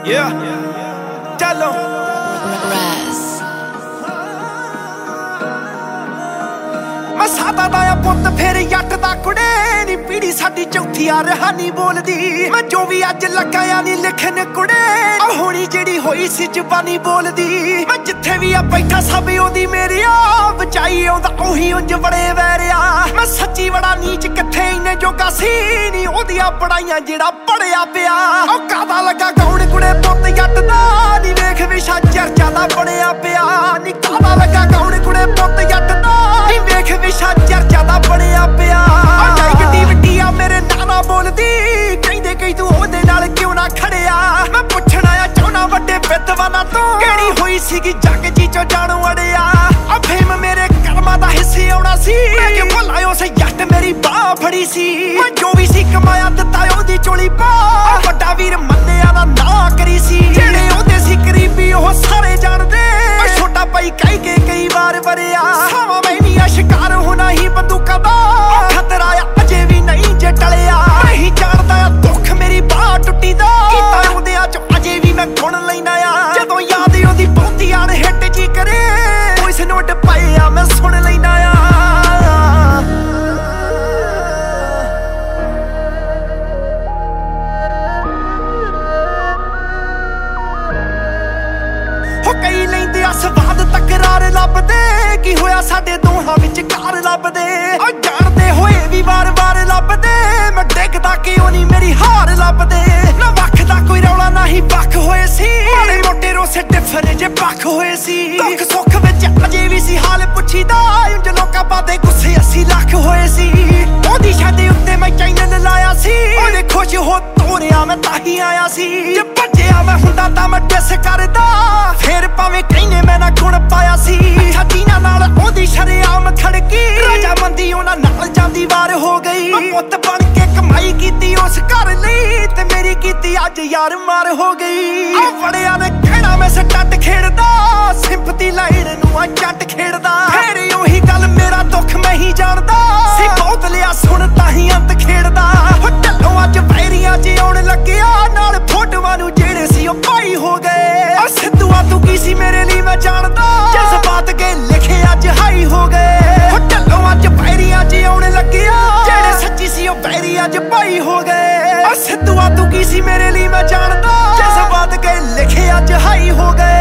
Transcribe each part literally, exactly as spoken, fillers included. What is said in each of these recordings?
Yeah, ਚਲੋ ਮੈਂ ਸਾਦਾ ਦਾ ਆ ਪੁੱਤ ਫਿਰ ਜੱਟ ਦਾ ਕੁੜੇ ਨੀ ਪੀੜੀ ਸਾਡੀ ਚੌਥੀ ਆ ਰਹਾਨੀ ਬੋਲਦੀ ਮੈਂ ਜੋ ਵੀ ਅੱਜ ਲੱਗਾ ਆ ਨੀ ਲਿਖਣ ਕੁੜੇ ਆ ਹੋਣੀ ਜਿਹੜੀ ਹੋਈ ਸੀ ਜ਼ਬਾਨੀ ਬੋਲਦੀ ਮੈਂ ਜਿੱਥੇ ਵੀ ਆ ਬੈਠਾ ਸਭ ਉਹਦੀ ਮੇਰੀ ਆ ਬਚਾਈ ਆਉਂਦਾ ਉਹੀ ਉਂਝ ਬੜੇ ਵੈਰਿਆ ਮੈਂ ਸੱਚੀ ਬੜਾ ਨੀਚ ਕਿੱਥੇ ਇੰਨੇ ਜੋਗਾ ਸੀ ਨੀ ਉਹਦੀਆਂ ਪੜਾਈਆਂ ਜਿਹੜਾ ਪੜਿਆ ਪਿਆ ਉਹ ਕਾਦਾ ਲੱਗਾ ਗਾਉਣ ਕੁੜੇ ਪੁੱਤ ਜੱਟ ਦਾ ਨੀ ਵੇਖ ਵਿਸ਼ਾ ਚਰਚਾ ਦਾ ਬਣਿਆ ਪਿਆ ਨੀ ਕਾਦਾ ਲੱਗਾ ਗਾਉਣ ਕੁੜੇ ਪੁੱਤ ਜੱਟ ਦਾ ਨੀ ਵੇਖ ਵਿਸ਼ਾ ਚਰਚਾ ਦਾ ਬਣਿਆ ਪਿਆ ਆ ਜਾਈ ਗੱਡੀ ਵੱਡੀ ਆ ਮੇਰੇ ਨਾਨਾ ਬੋਲਦੀ ਕਹਿੰਦੇ ਕਈ ਤੂੰ ਉਹਦੇ ਨਾਲ ਕਿਉਂ ਨਾ ਖੜਿਆ ਮੈਂ ਪੁੱਛਣਾ ਆ ਚਾਹਣਾ ਵੱਡੇ ਵਿਦਵਾਨਾਂ ਤੋਂ ਕਿਹੜੀ ਹੋਈ ਸੀਗੀ ਜੱਗ ਜੀ ਚੋਂ ਜਾਣੂ ਅੜਿਆ ਆ ਫੇਮ ਮੇਰੇ ਕਰਮਾਂ ਦਾ ਹਿੱਸੇ ਆਉਣਾ ਸੀ ਮੈਂ ਕਿ ਭੁੱਲਾ ਉਸ ਜੱਟ ਮੇਰੀ ਬਾਹ ਫੜੀ ਸੀ ਮੈਂ ਜੋ ਵੀ ਸੀ ਕਮਾਇਆ ਦਿੱਤਾ ਉਹਦੀ ਚੋਲੀ ਪਾ ਵੱਡਾ ਵੀਰ ਮੰਨਿਆ ਦਾ ਨਾਂ ਕਰੀ ਸੀ ਜਿਹੜੇ ਉਹਦੇ ਸੀ ਕਰੀਬੀ ਉਹ ਸਾਰੇ ਜਾਣਦੇ ਛੋਟਾ ਭਾਈ ਕਹਿ ਕੇ ਕਈ ਵਾਰ ਵਰਿਆ ਸਾਵਾਂ ਮੈਂ ਨਹੀਂ ਆ ਸ਼ਿਕਾਰ ਹੋਣਾ ਹੀ ਬੰਦੂਕਾਂ ਦਾ ਖਤਰਾ ਆ ਅਜੇ ਵੀ ਨਹੀਂ ਜੇ ਟਲਿਆ ਨਹੀਂ ਜਾਣਦਾ ਆ ਦੁੱਖ ਮੇਰੀ ਬਾਹ ਟੁੱਟੀ ਦਾ ਕੀਤਾ ਉਹਦਿਆਂ ਚ ਅਜੇ ਵੀ ਮੈਂ ਗੁਣ ਲੈਣਾ ਆ ਜਦੋਂ ਯਾਦ ਉਹਦੀ ਬਹੁਤੀ ਆਣ ਹਿੱਟ ਜੀ ਕਰੇ ਵੌਇਸ ਨੋਟ ਪਾਏ ਆ ਮੈਂ ਸੁਣ ਲੈਣਾ ਆ ਹੋ ਕਈ ਲੈਂਦੇ ਆ ਸਵਾਦ ਤਕਰਾਰ ਲੱਭਦੇ ਕੀ ਹੋਇਆ ਸਾਡੇ ਦੋਹਾਂ ਵਿੱਚ ਕਾਰ ਲੱਭਦੇ ਉਹ ਜਾਣਦੇ ਹੋਏ ਵੀ ਵਾਰ-ਵਾਰ ਲੱਭਦੇ ਮੈਂ ਡਿੱਗਦਾ ਕਿਉਂ ਨਹੀਂ ਮੇਰੀ ਹਾਰ ਲੱਭਦੇ ਨਾ ਵੱਖ ਦਾ ਕੋਈ ਰੌਲਾ ਨਾ ਹੀ ਵੱਖ ਹੋਏ ਸੀ ਮਾੜੇ ਮੋਟੇ ਰੋਸੇ ਡਿਫਰ ਜੇ ਵੱਖ ਹੋਏ ਸੀ ਦੁੱਖ ਸੁੱਖ ਵਿੱਚ ਅਜੇ ਵੀ ਸੀ ਹਾਲ ਪੁੱਛੀਦਾ ਉਂਝ ਲੋਕਾਂ ਬਾਦੇ ਗੁੱਸੇ ਅੱਸੀ ਲੱਖ ਹੋਏ ਸੀ ਉਹਦੀ ਸ਼ਾਦੀ ਉੱਤੇ ਮੈਂ ਚੈਨਲ ਲਾਇਆ ਸੀ ਉਹਦੇ ਖੁਸ਼ ਹੋ ਤੋਰਿਆ ਮੈਂ ਤਾਂ ਹੀ ਆਇਆ ਸੀ ਜੇ ਭੱਜਿਆ ਮੈਂ ਹੁੰਦਾ ਤਾਂ ਮੈਂ ਡਿਸ ਕਰਦਾ ਫੇਰ ਭਾਵੇਂ ਕਹਿੰਨੇ ਮੈਂ ਨਾ ਗੁਣ ਪਾਇਆ ਸੀ ਅੱਛਾ ਜੀਨਾ ਨਾਲ ਉਹਦੀ ਸ਼ਰੇਆਮ ਖੜਕੀ ਰਾਜਾ ਮੰਦੀ ਉਹਨਾਂ ਨਾਲ ਜਾਂਦੀ ਵਾਰ ਹੋ ਗਈ ਪੁੱਤ ਬਣ ਕੇ ਕਮਾਈ ਕੀਤੀ ਉਸ ਘਰ ਲਈ ਤੇ ਮੇਰੀ ਕੀਤੀ ਅੱਜ ਯਾਰ ਮਾਰ ਹੋ ਗਈ ਆ ਵੜਿਆ ਨੇ ਕਹਿਣਾ ਮੈਂ ਸਟੱਟ ਖੇਡਦਾ ਸਿੰਪਤੀ ਲਾਈਨ ਨੂੰ ਆ ਜੱਟ ਖੇਡਦਾ ਫੇਰ ਉਹੀ ਗੱਲ ਮੇਰਾ ਦੁੱਖ ਮੈਂ ਹੀ ਜਾਣਦਾ ਸੀ ਬਹੁਤ ਲਿਆ ਸੁਣ ਤਾਂ ਹੀ ਅੰਤ ਖੇਡਦਾ ਹੋ ਢੱਲੋਂ ਅੱਜ ਵੈਰੀਆਂ ਚ ਆਉਣ ਲੱਗਿਆ ਨਾਲ ਫੋਟੋਆਂ ਨੂੰ ਜਿਹੜੇ ਸੀ ਉਹ ਪਾਈ ਹੋ ਗਏ ਆ ਸਿੱਧੂਆ ਤੂੰ ਕੀ ਸੀ ਮੇਰੇ ਲਈ ਮੈਂ ਜਾਣਦਾ ਜਜ਼ਬਾਤ ਕੇ ਲਿਖੇ ਅੱਜ ਹਾਈ ਹੋ ਗਏ ਹੋ ਢੱਲੋਂ ਅੱਜ ਵੈਰੀਆਂ ਚ ਆਉਣ ਲੱਗਿਆ ਜਿਹੜੇ ਸੱਚੀ ਸੀ ਉਹ ਵੈਰੀ ਅੱਜ ਪਾਈ ਹੋ ਗਏ ਆ ਸਿੱਧੂਆ ਤੂੰ ਕੀ ਸੀ ਮੇਰੇ ਲਈ ਮੈਂ ਜਾਣਦਾ ਜਜ਼ਬਾਤ ਕੇ ਲਿਖੇ ਅੱਜ ਹਾਈ ਹੋ ਗਏ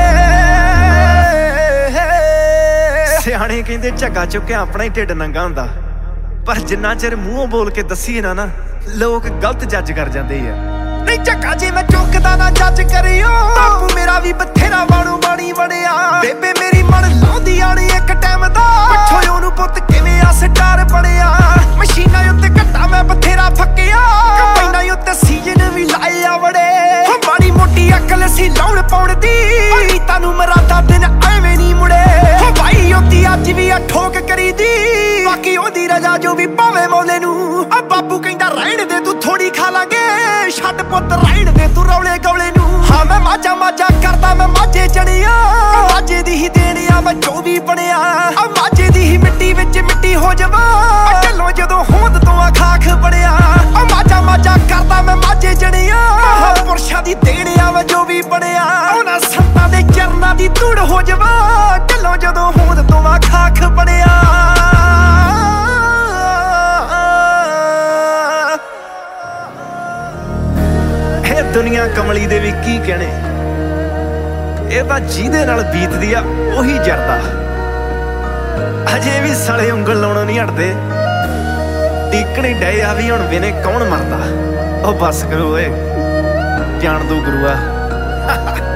ਸਿਆਣੇ ਕਹਿੰਦੇ ਝੱਗਾ ਚੁੱਕਿਆ ਆਪਣਾ ਹੀ ਢਿੱਡ ਨੰਗਾ ਹੁੰਦਾ ਪਰ ਜਿੰਨਾ ਚਿਰ ਮੂੰਹੋਂ ਬੋਲ ਕੇ ਦੱਸੀਏ ਨਾ ਨਾ ਲੋਕ ਗਲਤ ਜੱਜ ਕਰ ਜਾਂਦੇ ਆ ਨਹੀਂ ਝੱਗਾ ਜੇ ਮੈਂ ਚੁੱਕਦਾ ਨਾ ਜੱਜ ਕਰਿਓ ਬਾਪੂ ਮੇਰਾ ਵੀ ਬਥੇਰਾ ਬਾਣੂ ਬਾਣੀ ਬਣਿਆ ਬੇਬੇ ਮੇਰੀ ਮਨ ਲਾਉਂਦੀ ਆਣੀ ਇੱਕ ਟਾਈਮ ਦਾ ਪੁੱਛੋ ਉਹਨੂੰ ਪੁੱਤ ਕਿਵੇਂ ਆ ਸਟਾਰ ਬਣਿਆ ਮਸ਼ੀਨਾਂ ਉੱਤੇ ਘੱਟਾ ਮੈਂ ਬਥੇਰਾ ਫੱਕਿਆ ਕੰਬਾਈਨਾਂ ਉੱਤੇ ਸੀਜ਼ਨ ਵੀ ਲਾਏ ਆ ਬੜੇ ਮਾੜੀ ਮੋਟੀ ਅਕਲ ਸੀ ਲਾਉਣ ਪਾਉਣ ਦੀ ਰੀਤਾਂ ਨੂੰ ਮਰਾਦਾ ਦਿਨ ਐਵੇਂ ਨਹੀਂ ਮੁੜੇ ਹੋ ਭਾਈ ਉਹਦੀ ਅੱਜ ਵੀ ਆ ਠੋਕ ਕਰੀਦੀ ਬਾਕੀ ਉਹਦੀ ਰਜਾ ਜੋ ਵੀ ਭਾਵੇਂ ਮੌਲੇ ਨੂੰ ਆ ਬਾਪੂ ਕਹਿੰਦਾ ਰਹਿਣ ਦੇ ਤੂੰ ਥੋੜੀ ਖਾ ਲਾਂਗੇ ਛੱਡ ਪੁੱਤ ਰਹਿਣ ਦੇ ਤੂੰ ਰੌਲੇ ਗੌਲੇ ਨੂੰ ਹਾਂ ਮੈਂ ਮਾਝਾ ਮਾਝਾ ਕਰਦਾ ਮੈਂ ਮਾਝੇ ਚੜਿਆ ਮਾਝੇ ਦੀ ਹੀ ਦੇਣਿਆ ਮੈਂ ਜੋ ਵੀ ਬਣਿਆ ਆ ਮਾਝੇ ਦੀ ਹੀ ਮਿੱਟੀ ਵਿੱਚ ਮਿੱਟੀ ਹੋ ਜਾਵਾਂ ਢੱਲੋਂ ਜਦੋਂ ਹੋਂਦ ਤੋਂ ਆ ਖਾਖ ਬਣਿਆ ਆ ਮਾਝਾ ਮਾਝਾ ਕਰਦਾ ਮੈਂ ਮਾਝੇ ਚੜਿਆ ਮਹਾਂਪੁਰਸ਼ਾਂ ਦੀ ਦੇਣਿਆ ਮੈਂ ਜੋ ਵੀ ਬਣਿਆ ਉਹਨਾਂ ਸੰਤਾਂ ਦੇ ਚਰਨਾਂ ਦੀ ਧੂੜ ਹੋ ਜਾਵਾਂ ਢੱਲੋਂ ਜਦੋਂ ਹੋਂਦ ਤੋਂ ਆ ਖਾਖ ਬਣਿਆ ਦੁਨੀਆ ਕਮਲੀ ਦੇ ਵੀ ਕੀ ਕਹਿਣੇ ਇਹ ਤਾਂ ਜਿਹਦੇ ਨਾਲ ਬੀਤਦੀ ਆ ਉਹੀ ਜਰਦਾ ਅਜੇ ਵੀ ਸਾਲੇ ਉਂਗਲ ਲਾਉਣੋਂ ਨਹੀਂ ਹਟਦੇ ਟਿਕਣੀ ਡਏ ਆ ਵੀ ਹੁਣ ਵੇਨੇ ਕੌਣ ਮਰਦਾ ਉਹ ਬਸ ਕਰੋ ਓਏ ਜਾਣ ਦੋ ਗੁਰੂਆ